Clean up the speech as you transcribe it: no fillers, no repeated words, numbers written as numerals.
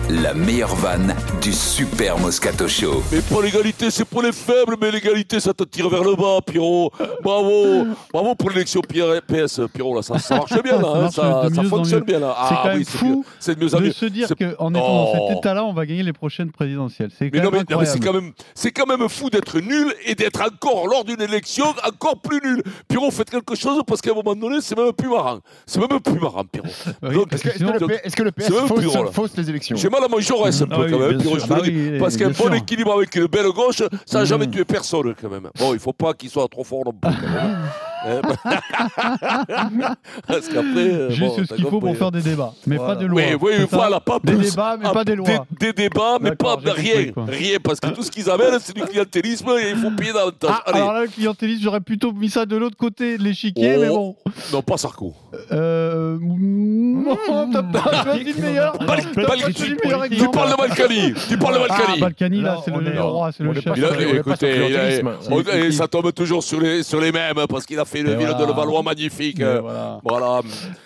La meilleure vanne du Super Moscato Show. Mais pas l'égalité, c'est pour les faibles, mais l'égalité, ça te tire vers le bas, Pierrot. Bravo, bravo pour l'élection PS, Pierrot, là, ça marche bien, là, ça fonctionne bien, là. C'est quand même fou c'est de mieux en mieux. de se dire qu'en étant dans cet état-là, on va gagner les prochaines présidentielles. C'est quand même incroyable. C'est quand même fou d'être nul et d'être encore lors d'une élection encore plus nul. Pierrot, faites quelque chose parce qu'à un moment donné, c'est même plus marrant. C'est même plus marrant, Pierrot. Oui, Donc, est-ce que le PS fausse les élections? J'ai mal à mon Jaurès un peu quand même, Pierrot, je te le dis, parce qu'un bon équilibre avec une belle gauche, ça n'a jamais tué personne quand même. Bon, il ne faut pas qu'il soit trop fort non plus. Parce qu'après. Juste ce qu'il faut pour faire des débats, mais pas de loi. Oui, voilà, pas des débats, mais pas des lois. Des débats, mais pas rien. Rien, parce que tout ce qu'ils amènent, c'est du clientélisme et il faut payer davantage. Alors là, le clientélisme, j'aurais plutôt mis ça de l'autre côté de l'échiquier, mais bon. Non, pas Sarko. Non, t'as pas dit le meilleur. Tu parles de Balkany. Balkany, là, c'est le roi, c'est le chef. Écoutez, ça tombe toujours sur les mêmes, parce qu'il a fait une ville de Levallois magnifique. Voilà.